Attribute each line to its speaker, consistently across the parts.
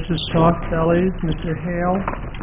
Speaker 1: versus Soft Bellies. Mr. Hale.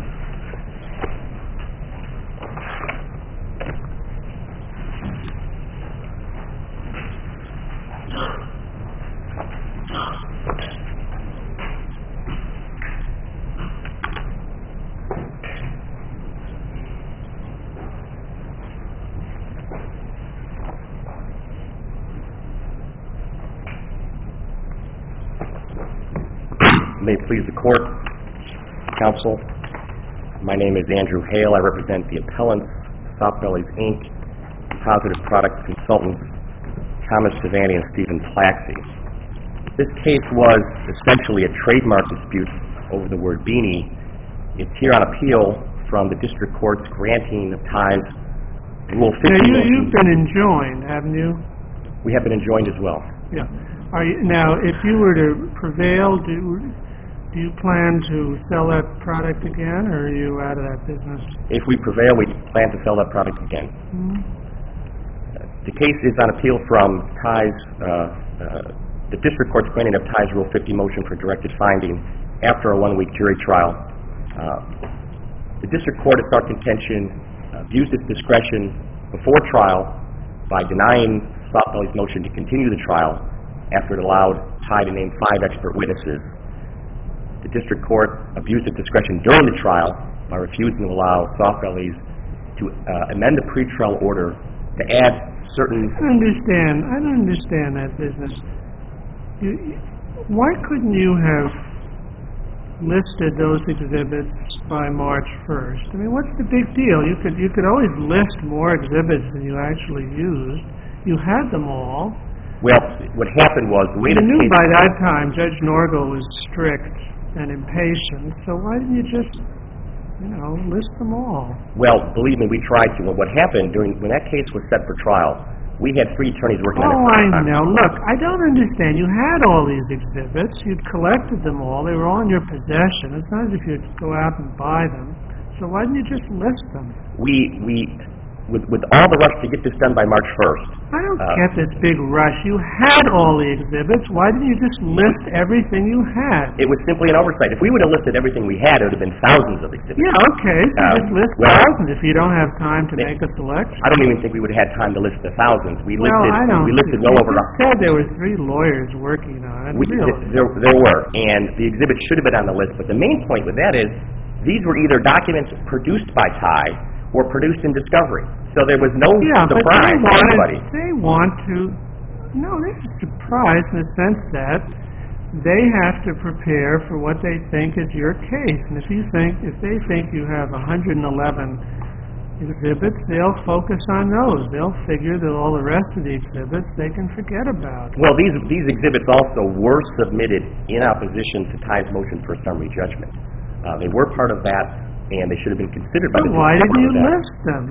Speaker 2: May it please the court, counsel. My name is Andrew Hale. I represent the appellants, Soft Bellies, Inc., Positive Products Consultants, Thomas Savani and Stephen Plaxey. This case was essentially a trademark dispute over the word beanie. It's here on appeal from the district court's granting of Ty's Rule 50.
Speaker 1: Now, you've been enjoined, haven't you?
Speaker 2: We have been enjoined as well.
Speaker 1: Yeah. Now, if you were to prevail, do you plan to sell that product again, or are you out of that business?
Speaker 2: If we prevail, we plan to sell that product again.
Speaker 1: Mm-hmm.
Speaker 2: The case is on appeal from Ty's, the district court's granting of Ty's Rule 50 motion for directed finding after a one-week jury trial. The district court, at our contention, abused its discretion before trial by denying Soft Bellies' motion to continue the trial after it allowed Ty to name 5 expert witnesses. The district court abused its discretion during the trial by refusing to allow Soft Bellies to amend the pretrial order to add certain...
Speaker 1: I don't understand that business. Why couldn't you have listed those exhibits by March 1st? I mean, what's the big deal? You could always list more exhibits than you actually used. You had them all.
Speaker 2: Well, what happened was...
Speaker 1: You knew by that time Judge Norgal was strict and impatient, so why didn't you just, list them all?
Speaker 2: Well, believe me, we tried to. Well, what happened when that case was set for trial, we had 3 attorneys working on it.
Speaker 1: Oh, I know. Look, I don't understand. You had all these exhibits. You'd collected them all. They were all in your possession. It's not as if you'd go out and buy them. So why didn't you just list them? With all the rush to get this done by March 1st. I don't get this big rush. You had all the exhibits. Why didn't you just list everything you had?
Speaker 2: It was simply an oversight. If we would have listed everything we had, it would have been thousands of exhibits.
Speaker 1: Yeah, okay. So just list thousands if you don't have time to make a selection.
Speaker 2: I don't even think we would have had time to list the thousands. We listed well over...
Speaker 1: You said there were 3 lawyers working on it.
Speaker 2: There were, and the exhibits should have been on the list. But the main point with that is these were either documents produced by Ty or produced in discovery. So there was no surprise for anybody.
Speaker 1: They're surprised in the sense that they have to prepare for what they think is your case. And if they think you have 111 exhibits, they'll focus on those. They'll figure that all the rest of the exhibits they can forget about.
Speaker 2: Well, these exhibits also were submitted in opposition to Ty's motion for summary judgment. They were part of that, and they should have been considered by the
Speaker 1: Why didn't you list them?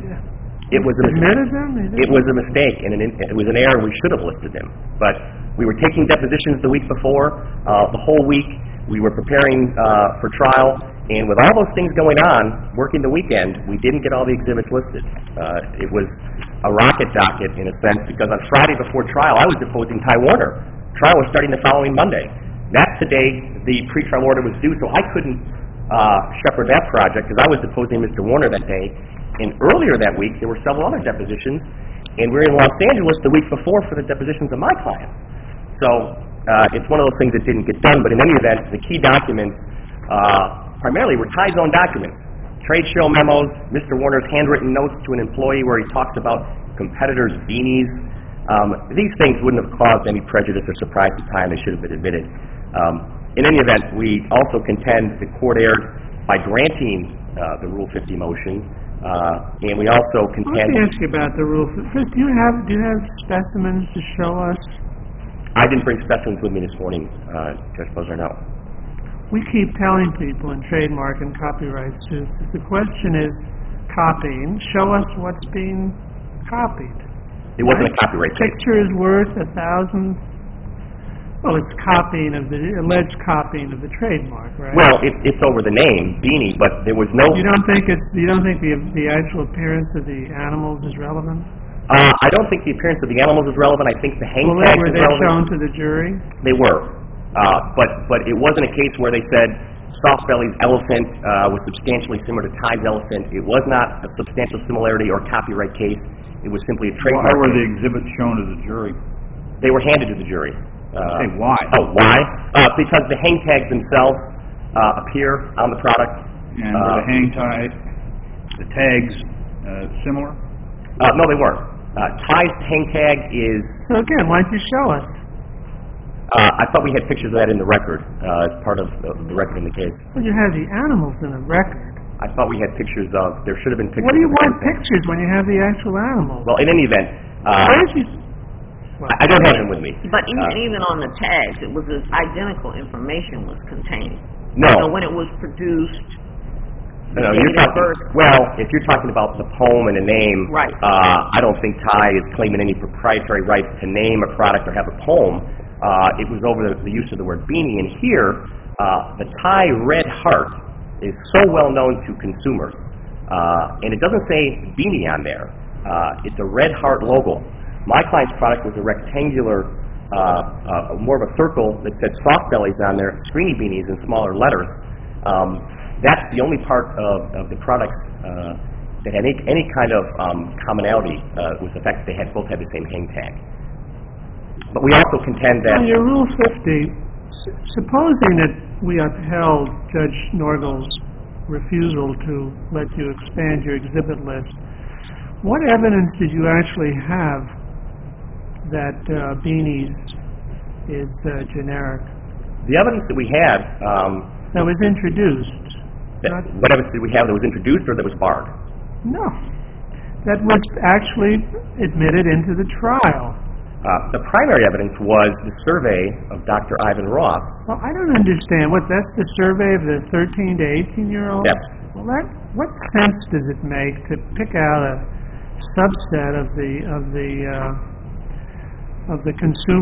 Speaker 2: It was a mistake, and it was an error. We should have listed them. But we were taking depositions the week before. The whole week we were preparing for trial, and with all those things going on, working the weekend, we didn't get all the exhibits listed. It was a rocket docket, in a sense, because on Friday before trial, I was deposing Ty Warner. Trial was starting the following Monday. That's the day the pretrial order was due, so I couldn't shepherd that project because I was deposing Mr. Warner that day. And earlier that week, there were several other depositions, and we were in Los Angeles the week before for the depositions of my client. So it's one of those things that didn't get done, but in any event, the key documents primarily were Ty's own documents. Trade show memos, Mr. Warner's handwritten notes to an employee where he talks about competitors' beanies. These things wouldn't have caused any prejudice or surprise to Ty, and they should have been admitted. In any event, we also contend the court erred by granting the Rule 50 motion. And we also contend...
Speaker 1: Let me ask you about the rule. First, do you have specimens to show us?
Speaker 2: I didn't bring specimens with me this morning, Judge Posner, no.
Speaker 1: We keep telling people in trademark and copyright suits that the question is copying. Show us what's being copied.
Speaker 2: It wasn't a copyright case.
Speaker 1: Picture is worth 1,000... Well, it's alleged copying of the trademark, right?
Speaker 2: Well, it's over the name, beanie, but there was no...
Speaker 1: You don't think the actual appearance of the animals is relevant?
Speaker 2: I don't think the appearance of the animals is relevant. I think the hang tags is relevant.
Speaker 1: Were they shown to the jury?
Speaker 2: They were. But it wasn't a case where they said Softbelly's elephant was substantially similar to Tide's elephant. It was not a substantial similarity or copyright case. It was simply a trademark.
Speaker 3: Why were the exhibits shown to the jury?
Speaker 2: They were handed to the jury.
Speaker 3: Why?
Speaker 2: Why? Because the hang tags themselves appear on the product.
Speaker 3: And were the hang tag, the tags similar?
Speaker 2: No, they weren't. Tide's hang tag is...
Speaker 1: So again, why don't you show us?
Speaker 2: I thought we had pictures of that in the record as part of the record in the case.
Speaker 1: Well, you have the animals in the record.
Speaker 2: I thought we had pictures of... There should have been pictures.
Speaker 1: What do you want pictures when you have the actual animals?
Speaker 2: Well, in any event... I don't have them with me.
Speaker 4: But even on the tags, it was identical information was contained.
Speaker 2: No.
Speaker 4: So when it was produced...
Speaker 2: No, if you're talking about the poem and the name,
Speaker 4: right.
Speaker 2: I don't think Tide is claiming any proprietary rights to name a product or have a poem. It was over the use of the word beanie. And here, the Tide Red Heart is so well known to consumers. And it doesn't say beanie on there. It's a red heart logo. My client's product was a rectangular, more of a circle that said Softbellies on there, Screeny Beanies in smaller letters. That's the only part of the product that had any kind of commonality was the fact that they both had the same hang tag. But we also contend that...
Speaker 1: On your Rule 50, supposing that we upheld Judge Norgal's refusal to let you expand your exhibit list, what evidence did you actually have that beanies is generic?
Speaker 2: The evidence that we had...
Speaker 1: that was introduced.
Speaker 2: What evidence did we have that was introduced or that was barred?
Speaker 1: No. That was actually admitted into the trial.
Speaker 2: The primary evidence was the survey of Dr. Ivan Roth.
Speaker 1: Well, I don't understand. That's the survey of the 13 to 18-year-olds?
Speaker 2: Yes.
Speaker 1: Well, what sense does it make to pick out a subset of the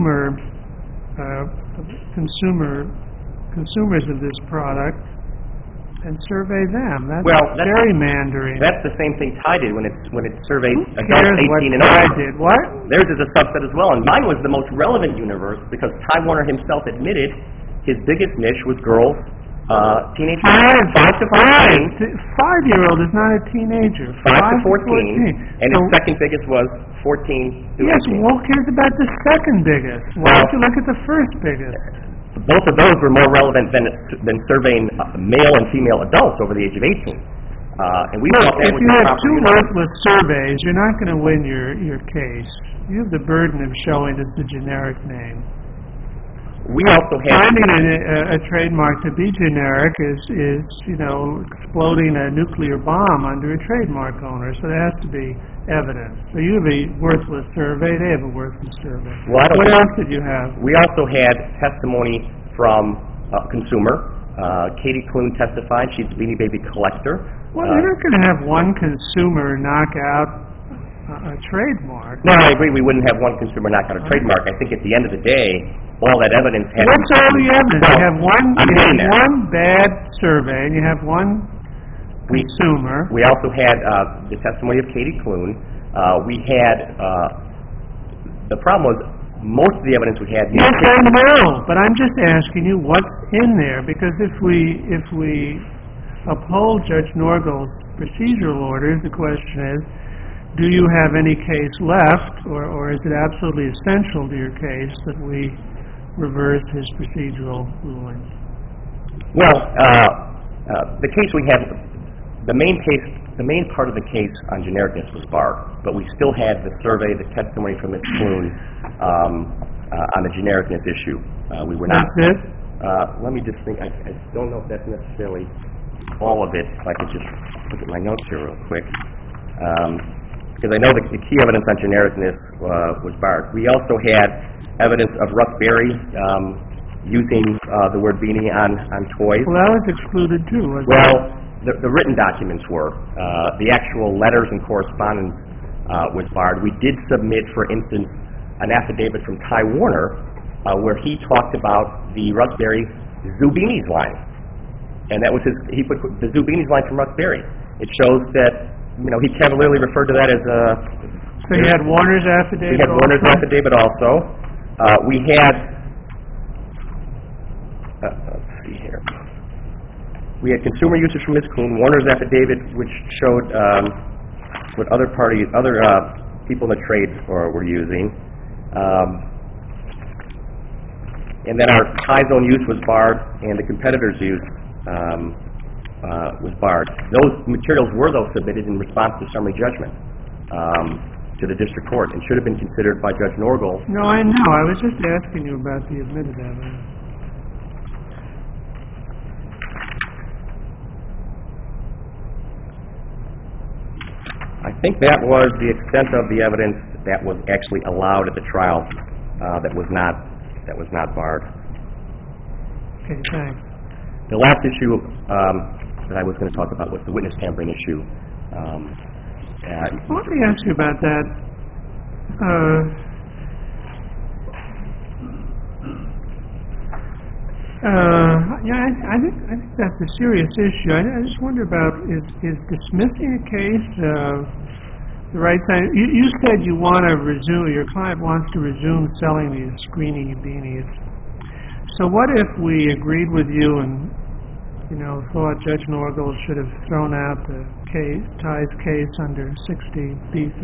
Speaker 1: consumers of this product and survey them? That's gerrymandering.
Speaker 2: That's the same thing Tide did when it surveyed
Speaker 1: adults
Speaker 2: 18 and over.
Speaker 1: Did what?
Speaker 2: Theirs is a subset as well, and mine was the most relevant universe because Time Warner himself admitted his biggest niche was girls, teenagers, 5 to 14.
Speaker 1: 5-year-old is not a teenager.
Speaker 2: 5 to 14, and his second biggest was 14 to 18.
Speaker 1: Yes, who cares about the second biggest? Why don't you look at the first biggest?
Speaker 2: Both of those were more relevant than surveying male and female adults over the age of 18. And we felt that
Speaker 1: if you have two worthless surveys, you're not going to win your case. You have the burden of showing it's a generic name.
Speaker 2: We also have
Speaker 1: finding a trademark to be generic is exploding a nuclear bomb under a trademark owner. So there has to be evidence. So you have a worthless survey. They have a worthless survey.
Speaker 2: What
Speaker 1: else did you have?
Speaker 2: We also had testimony from a consumer. Katie Clune testified. She's a Beanie Baby collector.
Speaker 1: Well, you're not going to have one consumer knock out a trademark.
Speaker 2: No, I agree. We wouldn't have one consumer knock out a trademark. I think at the end of the day, all that evidence had...
Speaker 1: What's all the evidence? You have one bad survey, and you have one consumer.
Speaker 2: We also had the testimony of Katie Clune. We had... the problem was, most of the evidence we had...
Speaker 1: Yes, I know, but I'm just asking you what's in there, because if we uphold Judge Norgal's procedural orders, the question is, do you have any case left, or is it absolutely essential to your case that we reverse his procedural rulings?
Speaker 2: Well, the case we have, the main part of the case on genericness was barred, but we still had the survey, the testimony from Ms. Clune on the genericness issue. We were not...
Speaker 1: That's it?
Speaker 2: Let me just think. I don't know if that's necessarily all of it. If I could just look at my notes here real quick. Because I know the key evidence on genericness was barred. We also had evidence of Russ Berry using the word beanie on toys.
Speaker 1: Well, that was excluded too, wasn't it?
Speaker 2: Well, the written documents were. The actual letters and correspondence was barred. We did submit, for instance, an affidavit from Ty Warner where he talked about the Russ Berry Zoo Beanies line. And that was he put the Zoo Beanies line from Russ Berry. It shows that he cavalierly referred to that as a...
Speaker 1: So you had Warner's affidavit
Speaker 2: We had Warner's affidavit also. We had We had consumer usage from Ms. Kuhn, Warner's affidavit, which showed what other people in the trade were using. And then our high zone use was barred, and the competitors' use was barred. Those materials were, though, submitted in response to summary judgment to the district court and should have been considered by Judge Norgal.
Speaker 1: No, I know. I was just asking you about the admitted evidence.
Speaker 2: I think that was the extent of the evidence that was actually allowed at the trial that was not barred.
Speaker 1: Okay, thanks.
Speaker 2: The last issue that I was going to talk about was the witness tampering issue.
Speaker 1: Let me ask you about that. I think that's a serious issue. I just wonder about is dismissing a case the right time? You said you want to resume. Your client wants to resume selling these screeny beanies. So what if we agreed with you and thought Judge Norgal should have thrown out the Ties case under 60B3?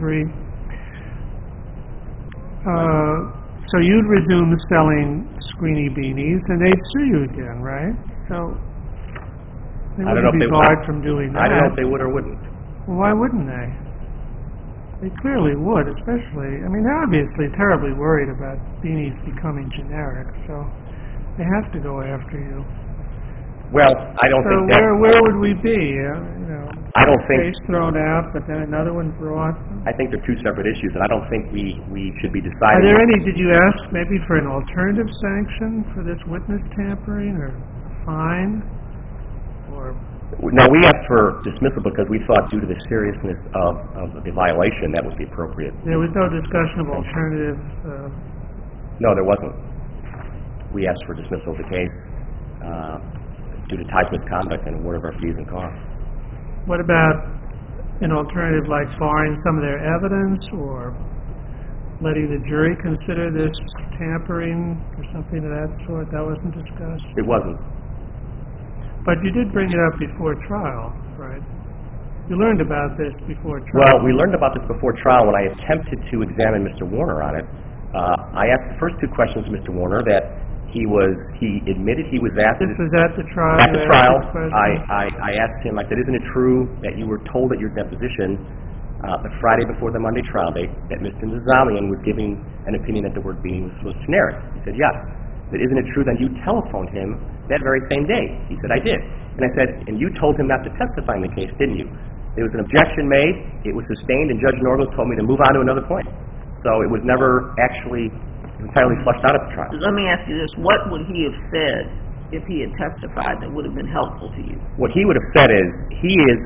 Speaker 1: So you'd resume selling screeny beanies, and they'd sue you again, right? So they wouldn't be barred from doing that.
Speaker 2: I don't know if they would or wouldn't.
Speaker 1: Well, why wouldn't they? They clearly would, especially. I mean, they're obviously terribly worried about beanies becoming generic, so they have to go after you.
Speaker 2: Well, I don't think that...
Speaker 1: So where would we be?
Speaker 2: I don't think...
Speaker 1: Case thrown out, but then another one brought.
Speaker 2: I think they're two separate issues, and I don't think we should be deciding...
Speaker 1: Are there any... Did you ask maybe for an alternative sanction for this witness tampering, or fine? Or...
Speaker 2: No, we asked for dismissal because we thought due to the seriousness of the violation, that was the appropriate...
Speaker 1: There was no discussion of alternative...
Speaker 2: No, there wasn't. We asked for dismissal of the case due to Ties misconduct and award of our fees and costs.
Speaker 1: What about an alternative like barring some of their evidence or letting the jury consider this tampering or something of that sort? That wasn't discussed?
Speaker 2: It wasn't.
Speaker 1: But you did bring it up before trial, right? You learned about this before trial.
Speaker 2: Well, we learned about this before trial when I attempted to examine Mr. Warner on it. I asked the first two questions to Mr. Warner that he admitted he was asked...
Speaker 1: This was at the trial?
Speaker 2: At the trial. I asked him, I said, isn't it true that you were told at your deposition the Friday before the Monday trial date that Mr. Nizamian was giving an opinion that the word beanie was generic? He said, yes. I said, isn't it true that you telephoned him that very same day? He said, I did. And I said, and you told him not to testify in the case, didn't you? There was an objection made, it was sustained, and Judge Norgal told me to move on to another point. So it was never actually entirely flushed out at the trial.
Speaker 4: Let me ask you this. What would he have said if he had testified that would have been helpful to you?
Speaker 2: What he would have said is, he is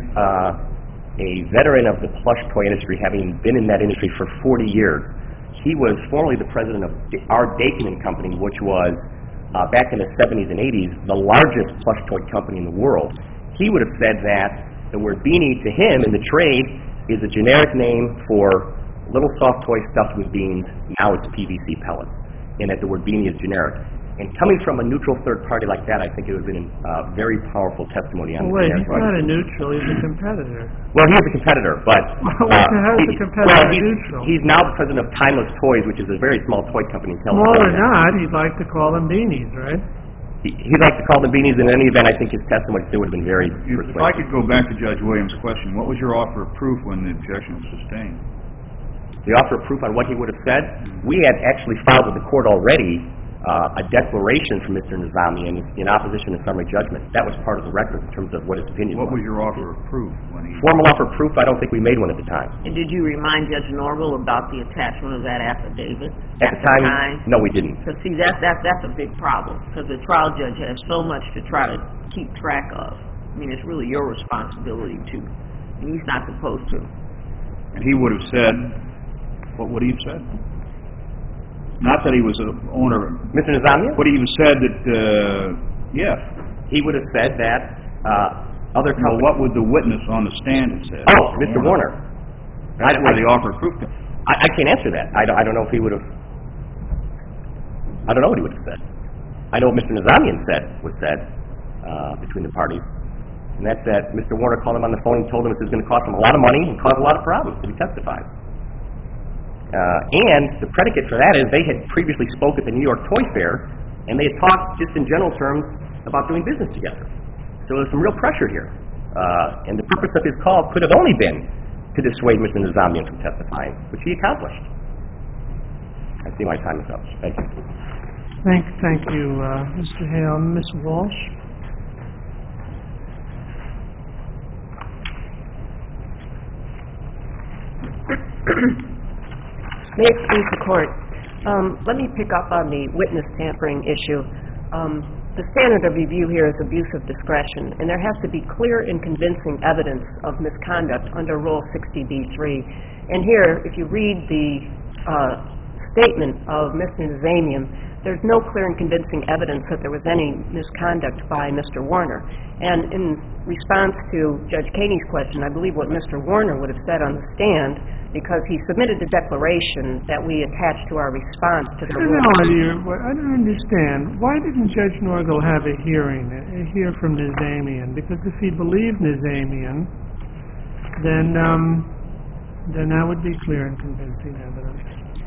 Speaker 2: a veteran of the plush toy industry, having been in that industry for 40 years. He was formerly the president of our Dakeman Company, which was, back in the 70s and 80s, the largest plush toy company in the world. He would have said that the word beanie to him in the trade is a generic name for little soft toy stuffed with beans. Now it's PVC pellets, and that the word beanie is generic. And coming from a neutral third party like that, I think it would have been a very powerful testimony on
Speaker 1: wait, he's not a neutral, he's a competitor.
Speaker 2: Well, he is a competitor, but...
Speaker 1: how is a competitor neutral?
Speaker 2: He's now the president of Timeless Toys, which is a very small toy company in California.
Speaker 1: Small or not, he'd like to call them beanies, right?
Speaker 2: He'd like to call them beanies. In any event, I think his testimony still would have been very persuasive.
Speaker 3: If I could go back to Judge Williams' question, what was your offer of proof when the objection was sustained?
Speaker 2: The offer of proof on what he would have said? We had actually filed with the court already a declaration from Mr. Nizamian in opposition to summary judgment. That was part of the record in terms of what his opinion was.
Speaker 3: What was your offer of proof?
Speaker 2: Formal offer of proof, I don't think we made one at the time.
Speaker 4: And did you remind Judge Norgal about the attachment of that affidavit?
Speaker 2: At the time? No, we didn't.
Speaker 4: Because, see, that's a big problem, because the trial judge has so much to try to keep track of. I mean, it's really your responsibility, too. And he's not supposed to.
Speaker 3: And he would have said, what would he have said? Not that he was an owner.
Speaker 2: Mr. Nizamian?
Speaker 3: Would he have said that, yes.
Speaker 2: He would have said that other companies...
Speaker 3: Well, what would the witness on the stand have said?
Speaker 2: Oh, Mr. Warner.
Speaker 3: That's where the offer of proof comes.
Speaker 2: I can't answer that. I don't know if he would have... I don't know what he would have said. I know what Mr. Nizamian was said between the parties. And that's that Mr. Warner called him on the phone and told him this was going to cost him a lot of money and cause a lot of problems if he testified. And the predicate for that is they had previously spoke at the New York Toy Fair, and they had talked just in general terms about doing business together. So there's some real pressure here. And the purpose of his call could have only been to dissuade Mr. Nizamian from testifying, which he accomplished. I see my time is up. Thank you.
Speaker 1: Thank you, Mr. Hale. Ms. Walsh?
Speaker 5: May it please the Court. Let me pick up on the witness tampering issue. The standard of review here is abuse of discretion, and there has to be clear and convincing evidence of misconduct under Rule 60b-3. And here, if you read the statement of Mr. Nizamian, there's no clear and convincing evidence that there was any misconduct by Mr. Warner. And in response to Judge Kaney's question, I believe what Mr. Warner would have said on the stand, because he submitted the declaration that we attached to our response to the ruling.
Speaker 1: I don't understand. Why didn't Judge Norgal have a hearing, hear from Nizamian? Because if he believed Nizamian, then that would be clear and convincing evidence.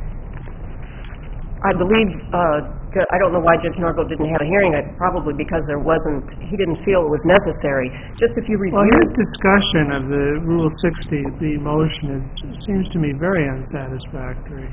Speaker 5: I believe, I don't know why Judge Norgal didn't have a hearing, probably because he didn't feel it was necessary. Just if you review...
Speaker 1: Well, his discussion of the Rule 60, the motion, seems to me very unsatisfactory.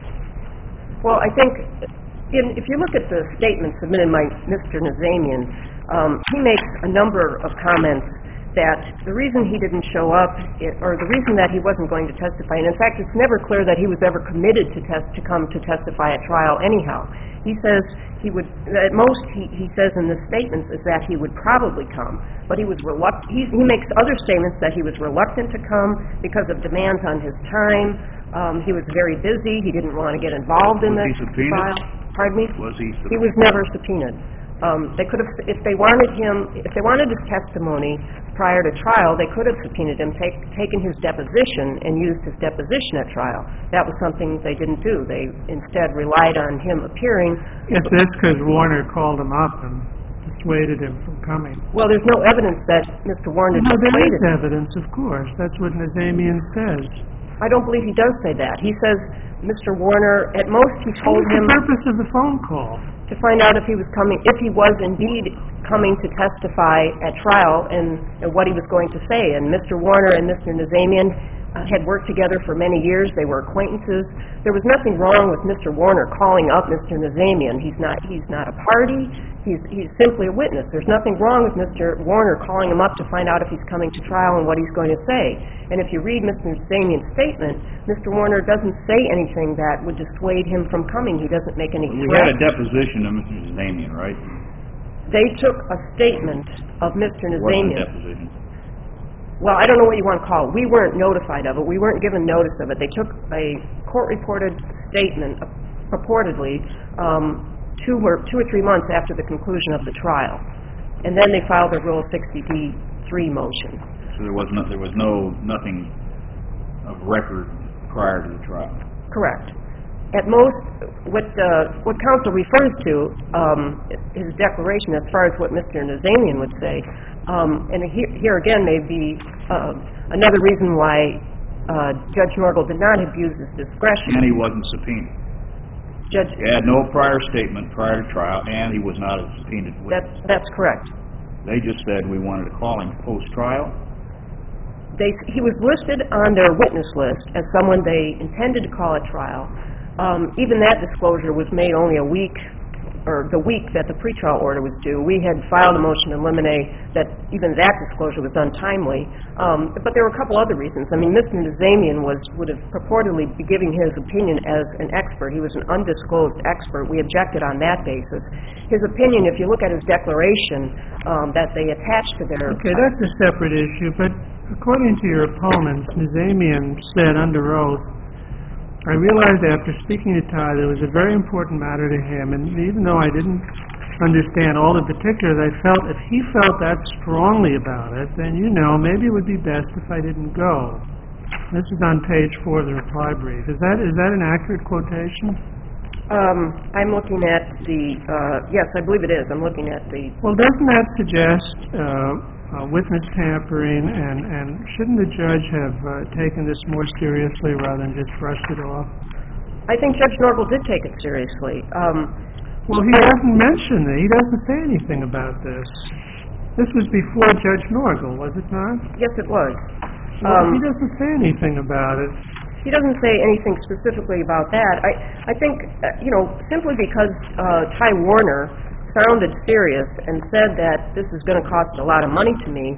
Speaker 5: Well, I think, if you look at the statement submitted by Mr. Nizamian, he makes a number of comments that the reason he didn't show up, or the reason that he wasn't going to testify, and in fact it's never clear that he was ever committed to come to testify at trial anyhow. He says he would, at most he says in the statements is that he would probably come, but he was reluctant. He makes other statements that he was reluctant to come because of demands on his time. He was very busy. He didn't want to get involved in the trial. Pardon me?
Speaker 3: Was he subpoenaed?
Speaker 5: He was never subpoenaed. They could have, if they wanted his testimony prior to trial, they could have subpoenaed him, taken his deposition, and used his deposition at trial. That was something they didn't do. They instead relied on him appearing.
Speaker 1: Yes, that's because Warner called him up and dissuaded him from coming.
Speaker 5: Well, there's no evidence that Mr. Warner dissuaded him.
Speaker 1: There is evidence, of course. That's what Nizamian says.
Speaker 5: I don't believe he does say that. He says Mr. Warner, at most he told him...
Speaker 1: What's the purpose of the phone call?
Speaker 5: To find out if he was coming, if he was indeed coming to testify at trial and what he was going to say. And Mr. Warner and Mr. Nizamian had worked together for many years. They were acquaintances. There was nothing wrong with Mr. Warner calling up Mr. Nizamian. He's not a party. He's simply a witness. There's nothing wrong with Mr. Warner calling him up to find out if he's coming to trial and what he's going to say. And if you read Mr. Nizamian's statement, Mr. Warner doesn't say anything that would dissuade him from coming. He doesn't make any threats.
Speaker 3: We had a deposition of Mr. Nizamian, right?
Speaker 5: They took a statement of Mr. Nizamian.
Speaker 3: It wasn't a deposition.
Speaker 5: Well, I don't know what you want to call it. We weren't notified of it. We weren't given notice of it. They took a court-reported statement, purportedly, 2 or 3 months after the conclusion of the trial. And then they filed a Rule 60b-3 motion.
Speaker 3: So there was nothing of record prior to the trial?
Speaker 5: Correct. At most, what counsel refers to, his declaration as far as what Mr. Nizamian would say, and here again may be another reason why Judge Norgal did not abuse his discretion.
Speaker 3: And he wasn't subpoenaed. He had no prior statement prior to trial, and he was not a subpoenaed witness.
Speaker 5: That's correct.
Speaker 3: They just said we wanted to call him post-trial?
Speaker 5: He was listed on their witness list as someone they intended to call at trial. Even that disclosure was made only a week, or the week that the pretrial order was due. We had filed a motion to eliminate that even that disclosure was untimely. But there were a couple other reasons. I mean, Mr. Nizamian would have purportedly be giving his opinion as an expert. He was an undisclosed expert. We objected on that basis. His opinion, if you look at his declaration that they attached to their...
Speaker 1: Okay, that's a separate issue, but according to your opponents, Nizamian said under oath, I realized after speaking to Ty that it was a very important matter to him, and even though I didn't understand all the particulars, I felt if he felt that strongly about it, then, maybe it would be best if I didn't go. This is on page 4 of the reply brief. Is that an accurate quotation?
Speaker 5: I'm looking at the, yes, I believe it is. I'm looking at the...
Speaker 1: Well, doesn't that suggest witness tampering, and shouldn't the judge have taken this more seriously rather than just brushed it off?
Speaker 5: I think Judge Norgal did take it seriously.
Speaker 1: Well, he hasn't mentioned it. He doesn't say anything about this. This was before Judge Norgal, was it not?
Speaker 5: Yes, it was.
Speaker 1: He doesn't say anything about it.
Speaker 5: He doesn't say anything specifically about that. I think, simply because Ty Warner sounded serious and said that this is going to cost a lot of money to me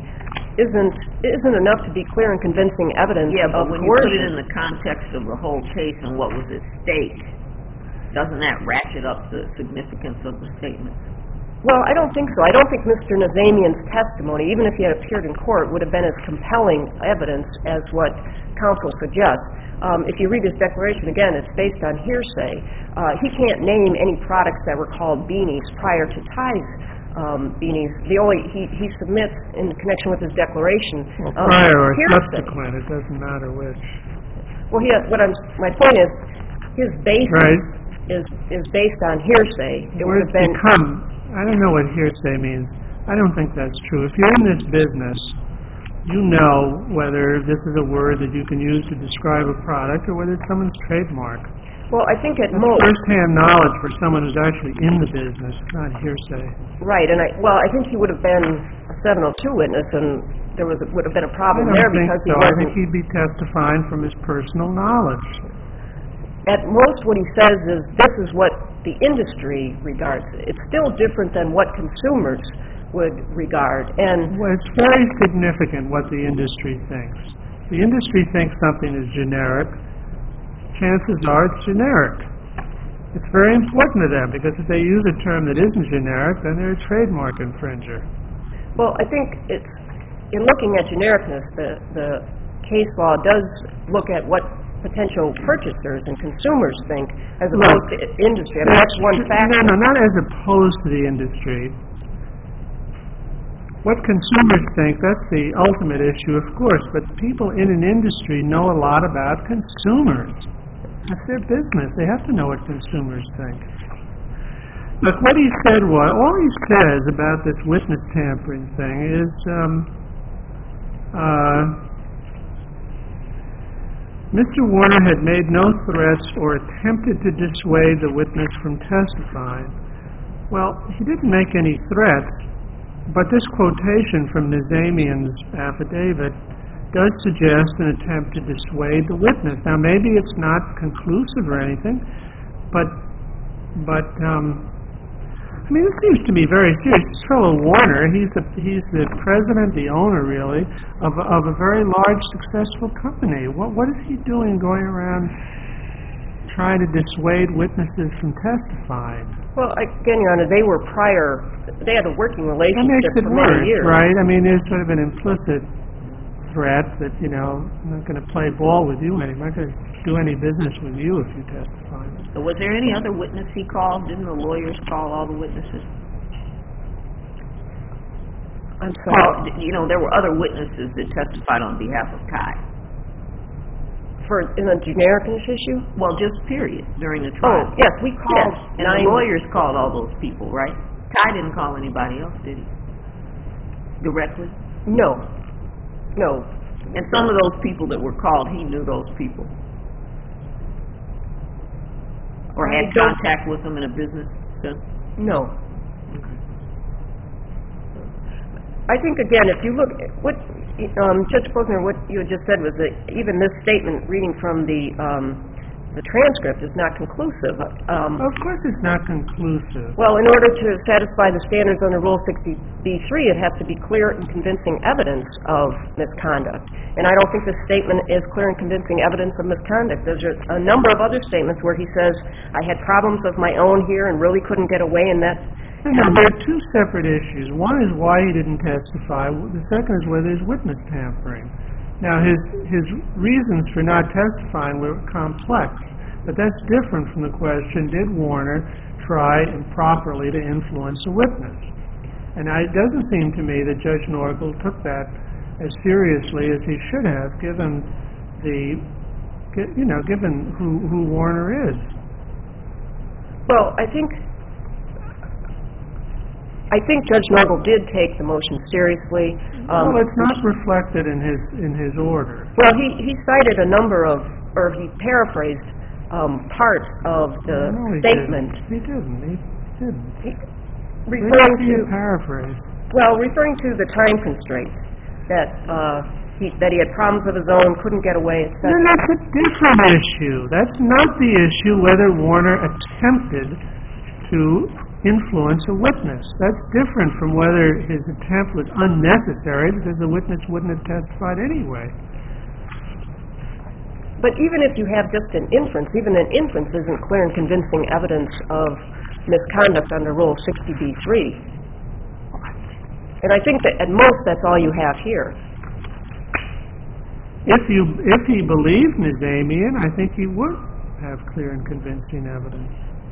Speaker 5: isn't enough to be clear and convincing evidence.
Speaker 4: Yeah, but when you put it in the context of the whole case and what was at stake, doesn't that ratchet up the significance of the statement?
Speaker 5: Well, I don't think so. I don't think Mr. Nazamian's testimony, even if he had appeared in court, would have been as compelling evidence as what counsel suggests. If you read his declaration, again, it's based on hearsay. He can't name any products that were called beanies prior to Ty's beanies. He submits in connection with his declaration.
Speaker 1: Prior or subsequent, it doesn't matter which.
Speaker 5: Well, my point is, his basis
Speaker 1: right.
Speaker 5: is based on hearsay. It would have been.
Speaker 1: I don't know what hearsay means. I don't think that's true. If you're in this business, you know whether this is a word that you can use to describe a product or whether it's someone's trademark.
Speaker 5: Well, I think at
Speaker 1: That's
Speaker 5: most
Speaker 1: first-hand knowledge for someone who's actually in the business, not hearsay.
Speaker 5: Right, and I think he would have been a 702 witness, and there would have been a problem there because he wasn't.
Speaker 1: I think he'd be testifying from his personal knowledge.
Speaker 5: At most, what he says is this is what the industry regards. It's still different than what consumers would regard, and
Speaker 1: well, it's very significant what the industry thinks. The industry thinks something is generic. Chances are it's generic. It's very important to them because if they use a term that isn't generic, then they're a trademark infringer.
Speaker 5: Well, I think it's in looking at genericness, the case law does look at what potential purchasers and consumers think as opposed to industry. I mean, that's one factor.
Speaker 1: No, not as opposed to the industry. What consumers think, that's the ultimate issue, of course, but people in an industry know a lot about consumers. That's their business. They have to know what consumers think. But what he said was, all he says about this witness tampering thing is, Mr. Warner had made no threats or attempted to dissuade the witness from testifying. Well, he didn't make any threats, but this quotation from Nazamian's affidavit does suggest an attempt to dissuade the witness. Now, maybe it's not conclusive or anything, but I mean, this seems to be very serious. This fellow Warner, he's the president, the owner, really, of a very large, successful company. What is he doing going around trying to dissuade witnesses from testifying?
Speaker 5: Well, again, Your Honor, they had a working relationship for many years.
Speaker 1: Right? I mean, there's sort of an implicit threat that, I'm not going to play ball with you anymore. I'm not going to do any business with you if you testify.
Speaker 4: So was there any other witness he called? Didn't the lawyers call all the witnesses?
Speaker 5: I'm sorry.
Speaker 4: There were other witnesses that testified on behalf of Ty.
Speaker 5: In a genericness issue?
Speaker 4: Well, just period, during the trial.
Speaker 5: Oh, yes, we called.
Speaker 4: Yes, and the lawyers called all those people, right? Ty didn't call anybody else, did he? Directly?
Speaker 5: No.
Speaker 4: And some of those people that were called, he knew those people? Or had contact with them in a business sense?
Speaker 5: No.
Speaker 4: Okay.
Speaker 5: I think, again, if you look at what Judge Posner, what you had just said was that even this statement, reading from the transcript, is not conclusive.
Speaker 1: Of course it's not conclusive.
Speaker 5: Well, in order to satisfy the standards under Rule 60b-3, it has to be clear and convincing evidence of misconduct. And I don't think this statement is clear and convincing evidence of misconduct. There's a number of other statements where he says, I had problems of my own here and really couldn't get away, and that's...
Speaker 1: No, there are two separate issues. One is why he didn't testify. The second is whether there's witness tampering. Now, his reasons for not testifying were complex, but that's different from the question, did Warner try improperly to influence a witness? And it doesn't seem to me that Judge Norgal took that as seriously as he should have, given who Warner is.
Speaker 5: Well, I think I think Judge Norgal did take the motion seriously.
Speaker 1: Well, it's not reflected in his order.
Speaker 5: Well, he cited a number of, or he paraphrased parts of the statement.
Speaker 1: He didn't.
Speaker 5: Referring to
Speaker 1: paraphrase.
Speaker 5: Well, referring to the time constraint that he had problems of his own, couldn't get away, etc.
Speaker 1: Then that's a different issue. That's not the issue whether Warner attempted to influence a witness. That's different from whether his attempt was unnecessary because the witness wouldn't have testified anyway.
Speaker 5: But even if you have just an inference, even an inference isn't clear and convincing evidence of misconduct under Rule 60b-3. And I think that at most that's all you have here.
Speaker 1: If he believed Nazamian, I think he would have clear and convincing evidence.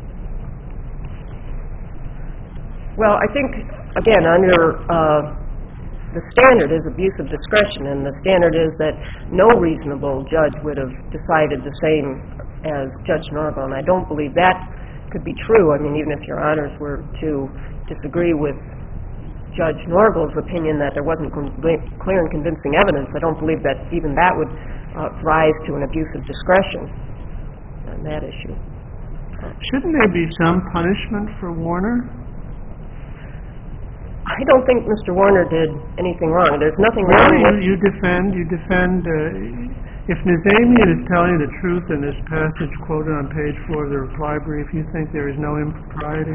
Speaker 5: Well, I think, again, under the standard is abuse of discretion, and the standard is that no reasonable judge would have decided the same as Judge Norgal, and I don't believe that could be true. I mean, even if Your Honors were to disagree with Judge Norgal's opinion that there wasn't clear and convincing evidence, I don't believe that even that would rise to an abuse of discretion on that issue.
Speaker 1: Shouldn't there be some punishment for Warner?
Speaker 5: I don't think Mr. Warner did anything wrong. There's nothing wrong with...
Speaker 1: You defend, if Nazamian is telling the truth in this passage quoted on page 4 of the reply brief, you think there is no impropriety?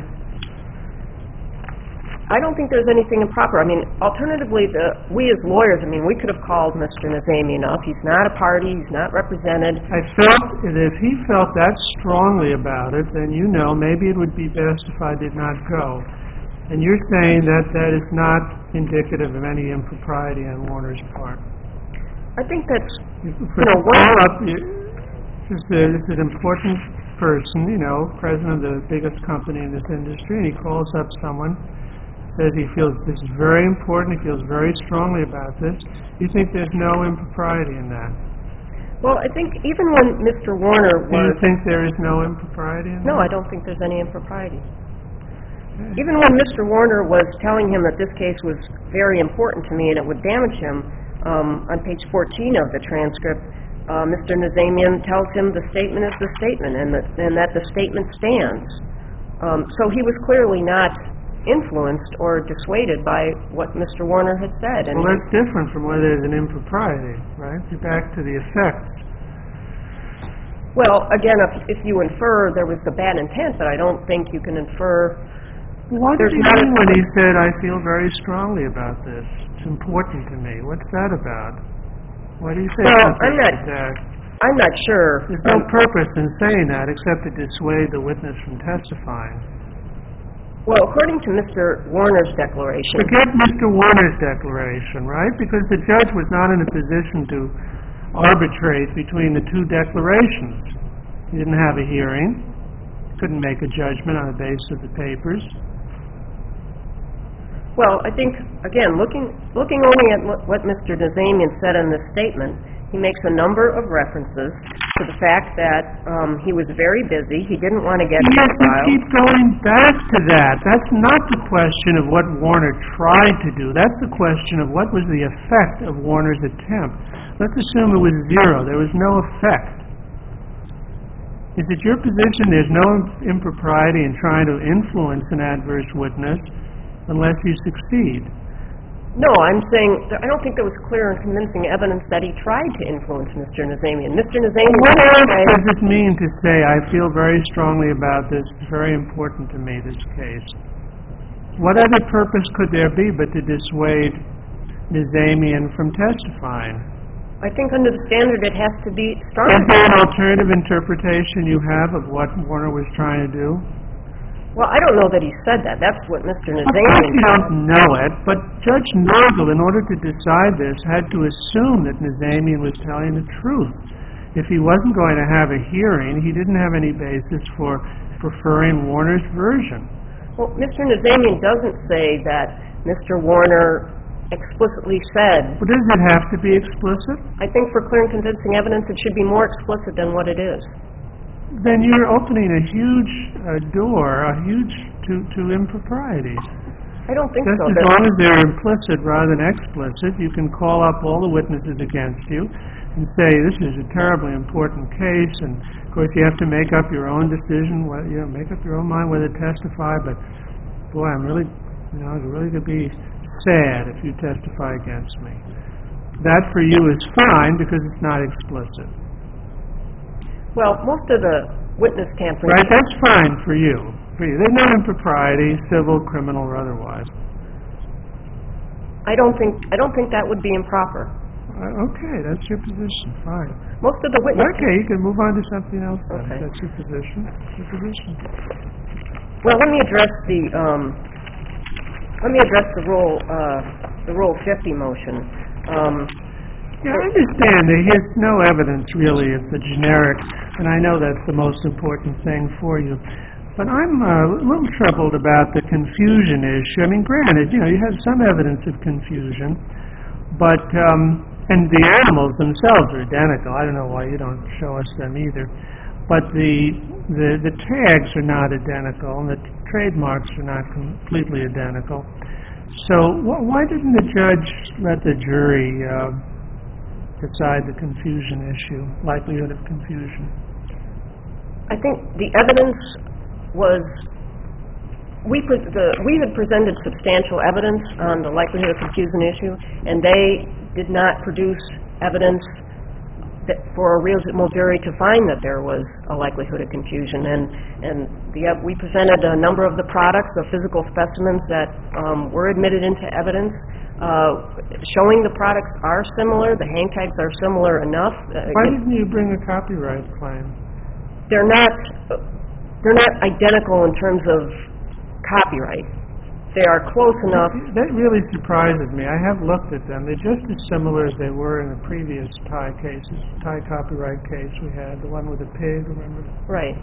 Speaker 5: I don't think there's anything improper. I mean, alternatively, we as lawyers, I mean, we could have called Mr. Nazamian up. He's not a party. He's not represented.
Speaker 1: I felt that if he felt that strongly about it, then maybe it would be best if I did not go. And you're saying that that is not indicative of any impropriety on Warner's part.
Speaker 5: I think that's,
Speaker 1: this is an important person, president of the biggest company in this industry, and he calls up someone, says he feels this is very important, he feels very strongly about this. You think there's no impropriety in that?
Speaker 5: Well, I think even when Mr. Warner was...
Speaker 1: Do you think there is no impropriety in that?
Speaker 5: No, I don't think there's any impropriety. Even when Mr. Warner was telling him that this case was very important to me and it would damage him, on page 14 of the transcript, Mr. Nazamian tells him the statement is the statement and that the statement stands. So he was clearly not influenced or dissuaded by what Mr. Warner had said.
Speaker 1: Well, that's different from whether there's an impropriety, right? You're back to the effect.
Speaker 5: Well, again, if you infer there was the bad intent, but I don't think you can infer...
Speaker 1: What did he mean when he said, I feel very strongly about this? It's important to me. What's that about? Why do you say something like that?
Speaker 5: I'm not sure.
Speaker 1: There's no purpose in saying that except to dissuade the witness from testifying.
Speaker 5: Well, according to Mr. Warner's declaration...
Speaker 1: Forget Mr. Warner's declaration, right? Because the judge was not in a position to arbitrate between the two declarations. He didn't have a hearing. Couldn't make a judgment on the basis of the papers.
Speaker 5: Well, I think, again, looking only at what Mr. Nazamian said in this statement, he makes a number of references to the fact that he was very busy. He didn't want to get to the trial.
Speaker 1: Keep going back to that. That's not the question of what Warner tried to do. That's the question of what was the effect of Warner's attempt. Let's assume it was zero. There was no effect. Is it your position there's no impropriety in trying to influence an adverse witness unless you succeed?
Speaker 5: No, I'm saying I don't think there was clear and convincing evidence that he tried to influence Mr. Nazamian. Mr. Nazamian...
Speaker 1: What else does it mean to say, I feel very strongly about this, it's very important to me, this case? What other purpose could there be but to dissuade Nazamian from testifying?
Speaker 5: I think under the standard it has to be strong.
Speaker 1: Is there an alternative interpretation you have of what Warner was trying to do?
Speaker 5: Well, I don't know that he said that. That's what Mr. Nazamian
Speaker 1: said. You don't know it, but Judge Norgal, in order to decide this, had to assume that Nazamian was telling the truth. If he wasn't going to have a hearing, he didn't have any basis for preferring Warner's version.
Speaker 5: Well, Mr. Nazamian doesn't say that Mr. Warner explicitly said...
Speaker 1: Well, does it have to be explicit?
Speaker 5: I think for clear and convincing evidence it should be more explicit than what it is.
Speaker 1: Then you're opening a huge door, to improprieties.
Speaker 5: I don't think
Speaker 1: Just
Speaker 5: so.
Speaker 1: as long as they're implicit rather than explicit, you can call up all the witnesses against you and say, this is a terribly important case, and of course you have to make up your own decision, make up your own mind whether to testify, but boy, I'm really, it's really going to be sad if you testify against me. That for you is fine because it's not explicit.
Speaker 5: Well, most of the witness tampering...
Speaker 1: Right, that's fine for you. There's no impropriety, civil, criminal, or otherwise.
Speaker 5: I don't think that would be improper.
Speaker 1: Okay, that's your position. Fine.
Speaker 5: Most of the witness...
Speaker 1: Okay, you can move on to something else then.
Speaker 5: Okay.
Speaker 1: That's your position.
Speaker 5: Well, let me address the Rule 50 motion.
Speaker 1: I understand there's no evidence really of the generic, and I know that's the most important thing for you. But I'm a little troubled about the confusion issue. I mean, granted, you have some evidence of confusion, but and the animals themselves are identical. I don't know why you don't show us them either. But the tags are not identical, and the trademarks are not completely identical. So why didn't the judge let the jury decide the confusion issue, likelihood of confusion?
Speaker 5: I think the evidence was... We had presented substantial evidence on the likelihood of confusion issue, and they did not produce evidence for a reasonable jury to find that there was a likelihood of confusion. We presented a number of the products, the physical specimens that were admitted into evidence, showing the products are similar, the hang tags are similar enough.
Speaker 1: Why didn't you bring a copyright claim?
Speaker 5: They're not identical in terms of copyright. They are close enough.
Speaker 1: That really surprises me. I have looked at them. They're just as similar as they were in the previous Thai copyright case we had, the one with the pig, remember?
Speaker 5: Right.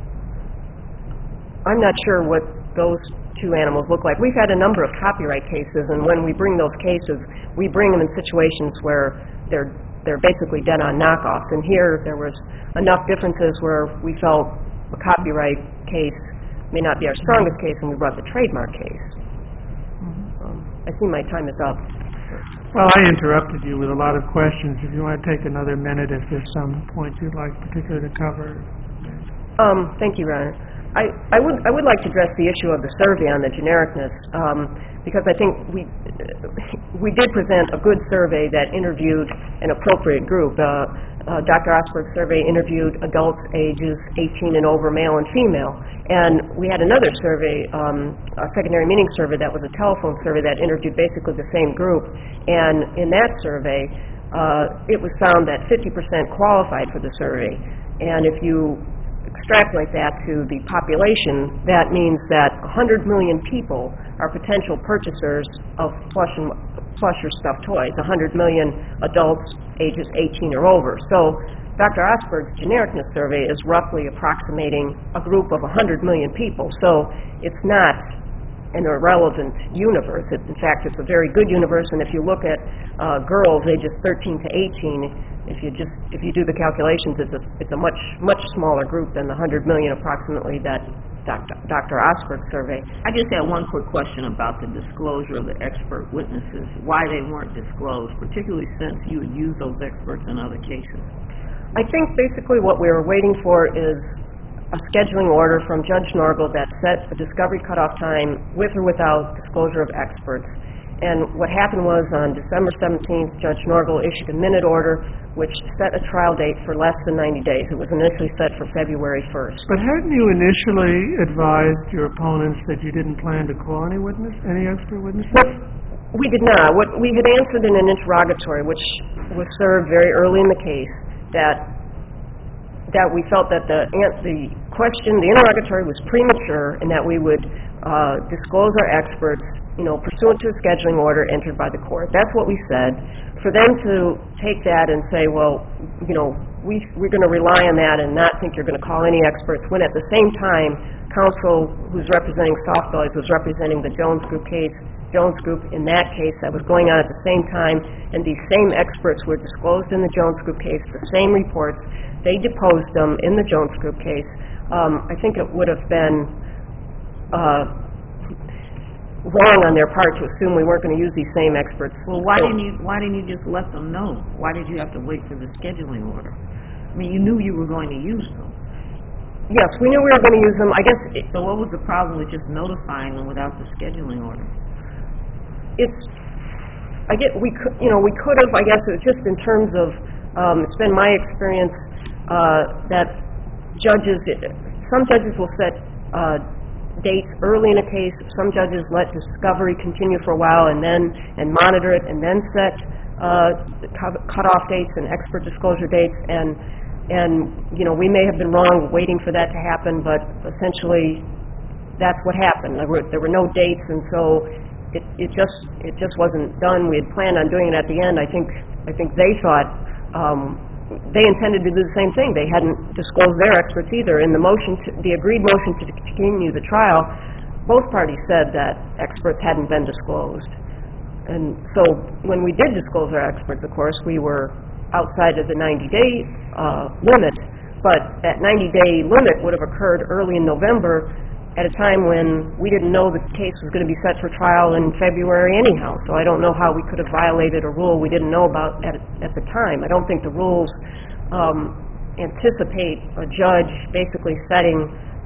Speaker 5: I'm not sure what those two animals look like. We've had a number of copyright cases, and when we bring those cases, we bring them in situations where they're basically dead-on knockoffs. And here there was enough differences where we felt a copyright case may not be our strongest case, and we brought the trademark case. I see my time is up.
Speaker 1: Well, I interrupted you with a lot of questions. If you want to take another minute, if there's some points you'd like particularly to cover.
Speaker 5: Thank you, Ron. I would like to address the issue of the survey on the genericness, because I think we did present a good survey that interviewed an appropriate group. Dr. Osberg's survey interviewed adults ages 18 and over, male and female. And we had another survey, a secondary meaning survey that was a telephone survey that interviewed basically the same group. And in that survey, it was found that 50% qualified for the survey. And if you extrapolate that to the population, that means that 100 million people are potential purchasers of plush or stuffed toys, 100 million adults ages 18 or over. So Dr. Osberg's genericness survey is roughly approximating a group of 100 million people. So it's not an irrelevant universe. In fact, it's a very good universe, and if you look at girls ages 13 to 18, if you do the calculations, it's a much smaller group than the 100 million approximately that Dr. Osberg survey.
Speaker 4: I just had one quick question about the disclosure of the expert witnesses, why they weren't disclosed, particularly since you had used those experts in other cases.
Speaker 5: I think basically what we were waiting for is a scheduling order from Judge Norgal that set a discovery cutoff time with or without disclosure of experts. And what happened was on December 17th, Judge Norgal issued a minute order which set a trial date for less than 90 days. It was initially set for February 1st.
Speaker 1: But hadn't you initially advised your opponents that you didn't plan to call any expert witnesses?
Speaker 5: We did not. What we had answered in an interrogatory, which was served very early in the case, that we felt that the interrogatory was premature, and that we would disclose our experts, pursuant to a scheduling order entered by the court. That's what we said. For them to take that and say, well, we're going to rely on that and not think you're going to call any experts, when at the same time, counsel who's representing Softboys was representing the Jones Group case, Jones Group in that case that was going on at the same time, and these same experts were disclosed in the Jones Group case, the same reports. They deposed them in the Jones Group case. I think it would have been wrong on their part to assume we weren't going to use these same experts.
Speaker 4: Well, why didn't you just let them know? Why did you have to wait for the scheduling order? I mean, you knew you were going to use them.
Speaker 5: Yes, we knew we were going to use them. I guess.
Speaker 4: So what was the problem with just notifying them without the scheduling order?
Speaker 5: We could have. I guess it was just in terms of. It's been my experience that some judges will set dates early in a case. Some judges let discovery continue for a while and monitor it and then set cutoff dates and expert disclosure dates. And we may have been wrong waiting for that to happen, but essentially that's what happened. There were no dates, and so it just wasn't done. We had planned on doing it at the end. I think they thought. They intended to do the same thing. They hadn't disclosed their experts either. In the agreed motion to continue the trial, both parties said that experts hadn't been disclosed. And so when we did disclose our experts, of course, we were outside of the 90-day limit, but that 90-day limit would have occurred early in November at a time when we didn't know the case was going to be set for trial in February anyhow. So I don't know how we could have violated a rule we didn't know about at the time. I don't think the rules anticipate a judge basically setting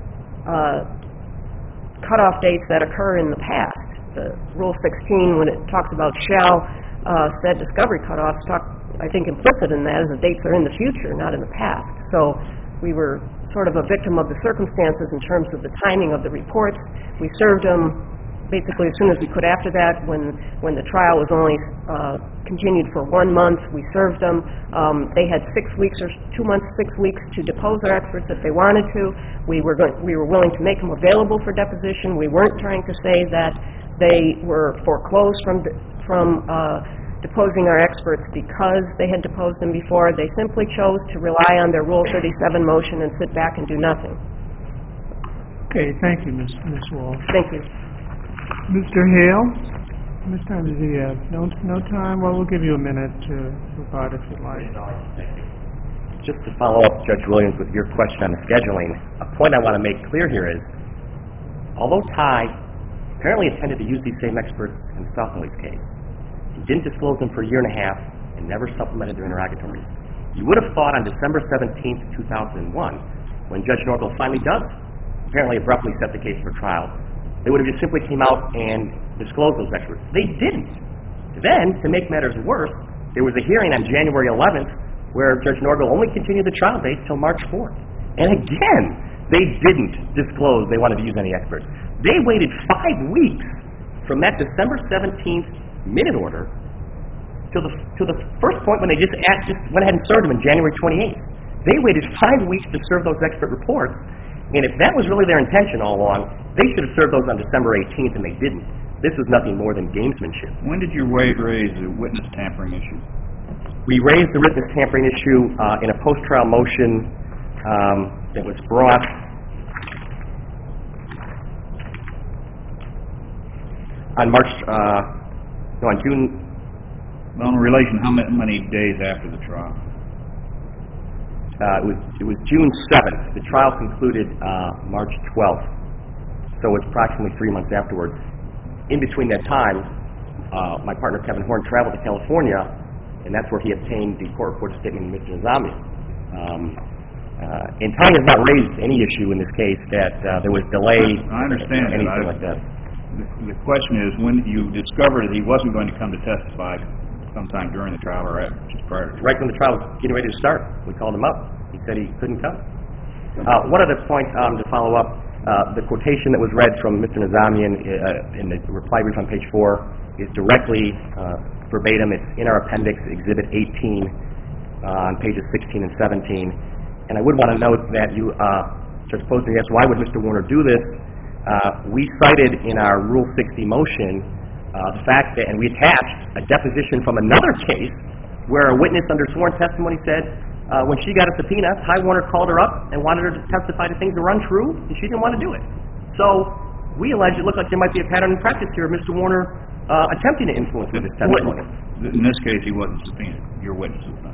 Speaker 5: cutoff dates that occur in the past. The Rule 16, when it talks about shall set discovery cutoffs, I think implicit in that is the dates are in the future, not in the past. So we were sort of a victim of the circumstances in terms of the timing of the reports. We served them basically as soon as we could after that. When the trial was only continued for 1 month, we served them. They had 6 weeks or 2 months, 6 weeks to depose their experts if they wanted to. We were willing to make them available for deposition. We weren't trying to say that they were foreclosed from deposing our experts because they had deposed them before. They simply chose to rely on their Rule 37 motion and sit back and do nothing.
Speaker 1: Okay, thank you, Ms. Walsh.
Speaker 5: Thank you.
Speaker 1: Mr. Hale, how much time does he have? No time? Well, we'll give you a minute to provide if you'd like.
Speaker 2: Just to follow up, Judge Williams, with your question on the scheduling, a point I want to make clear here is, although Ty apparently intended to use these same experts in Southley's case, he didn't disclose them for a year and a half and never supplemented their interrogatories. You would have thought on December 17th, 2001, when Judge Norgal finally does apparently abruptly set the case for trial, they would have just simply came out and disclosed those experts. They didn't. Then, to make matters worse, there was a hearing on January 11th where Judge Norgal only continued the trial date till March 4th. And again, they didn't disclose they wanted to use any experts. They waited 5 weeks from that December 17th minute order to the first point when they just went ahead and served them on January 28th. They waited 5 weeks to serve those expert reports, and if that was really their intention all along, they should have served those on December 18th, and they didn't. This was nothing more than gamesmanship.
Speaker 3: When did you raise the witness tampering issue?
Speaker 2: We raised the witness tampering issue in a post-trial motion that was brought on June.
Speaker 3: Well, in relation, how many days after the trial?
Speaker 2: It was June 7th. The trial concluded March 12th, so it was approximately 3 months afterwards. In between that time, my partner Kevin Horn traveled to California, and that's where he obtained the court reporter statement of Mr. Nizamian. And Ty has not raised any issue in this case that there was delay
Speaker 3: I understand
Speaker 2: or anything like that.
Speaker 3: The question is, when you discovered that he wasn't going to come to testify sometime during the trial or just prior to
Speaker 2: right when the trial was getting ready to start, we called him up. He said he couldn't come. One other point to follow up, the quotation that was read from Mr. Nizamian in the reply brief on page 4 is directly verbatim. It's in our appendix, Exhibit 18, on pages 16 and 17. And I would want to note that you, Judge Posner, yes, why would Mr. Warner do this? We cited in our Rule 60 motion the fact that, and we attached a deposition from another case where a witness under sworn testimony said when she got a subpoena, Ty Warner called her up and wanted her to testify to things that were untrue, and she didn't want to do it. So we allege it looked like there might be a pattern in practice here of Mr. Warner attempting to influence this testimony.
Speaker 3: In this case, he wasn't subpoenaed. Your witness was not subpoenaed.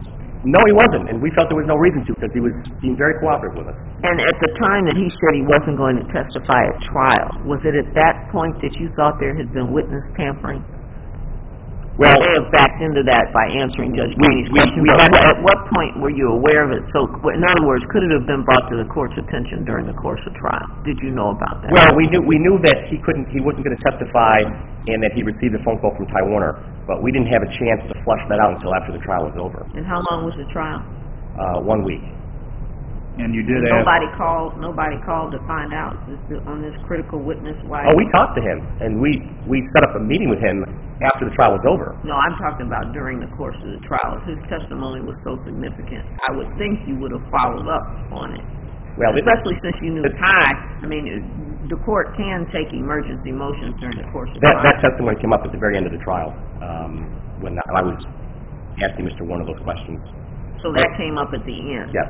Speaker 2: No, he wasn't, and we felt there was no reason to because he was being very cooperative with us.
Speaker 4: And at the time that he said he wasn't going to testify at trial, was it at that point that you thought there had been witness tampering?
Speaker 2: Well,
Speaker 4: you may have backed into that by answering Judge Green's question, but at what point were you aware of it? So, in other words, could it have been brought to the court's attention during the course of trial? Did you know about that?
Speaker 2: Well, we knew that he wasn't going to testify and that he received a phone call from Ty Warner, but we didn't have a chance to flush that out until after the trial was over.
Speaker 4: And how long was the trial?
Speaker 2: 1 week.
Speaker 3: And you did
Speaker 4: Nobody called to find out on this critical witness why...
Speaker 2: Oh, we talked to him, and we set up a meeting with him after the trial was over.
Speaker 4: No, I'm talking about during the course of the trial. His testimony was so significant. I would think you would have followed up on it. Well, especially since you knew Ty. I mean, the court can take emergency motions during the course of the trial.
Speaker 2: That testimony came up at the very end of the trial when I was asking Mr. Warner those questions.
Speaker 4: So that came up at the end.
Speaker 2: Yes.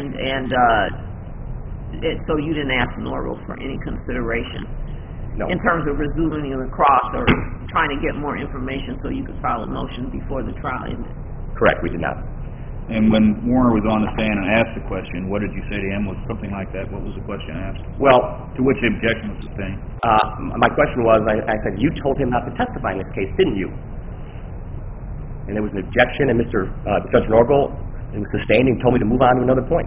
Speaker 4: So you didn't ask Norville for any consideration.
Speaker 2: No.
Speaker 4: In terms of resuming the cross or trying to get more information so you could file a motion before the trial ended.
Speaker 2: Correct, we did not.
Speaker 3: And when Warner was on the stand and asked the question, what did you say to him? Was something like that? What was the question asked?
Speaker 2: Well,
Speaker 3: to which the objection was sustained?
Speaker 2: My question was, I said, you told him not to testify in this case, didn't you? And there was an objection, and Judge Norville, it was sustained and told me to move on to another point.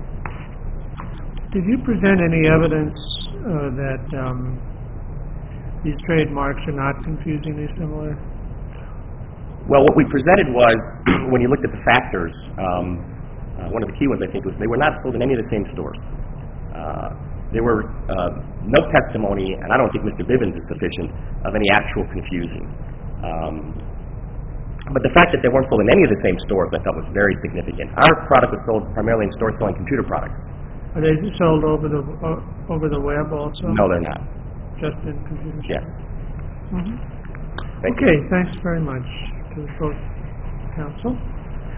Speaker 1: Did you present any evidence that these trademarks are not confusingly similar?
Speaker 2: Well, what we presented was, when you looked at the factors, one of the key ones, I think, was they were not sold in any of the same stores. There were no testimony, and I don't think Mr. Bivens is sufficient, of any actual confusing. But the fact that they weren't sold in any of the same stores, I thought was very significant. Our product was sold primarily in stores selling computer products.
Speaker 1: Are they sold over the web also?
Speaker 2: No, they're not.
Speaker 1: Just in computer stores?
Speaker 2: Yes.
Speaker 1: Mm-hmm. Okay, thanks very much to both counsel.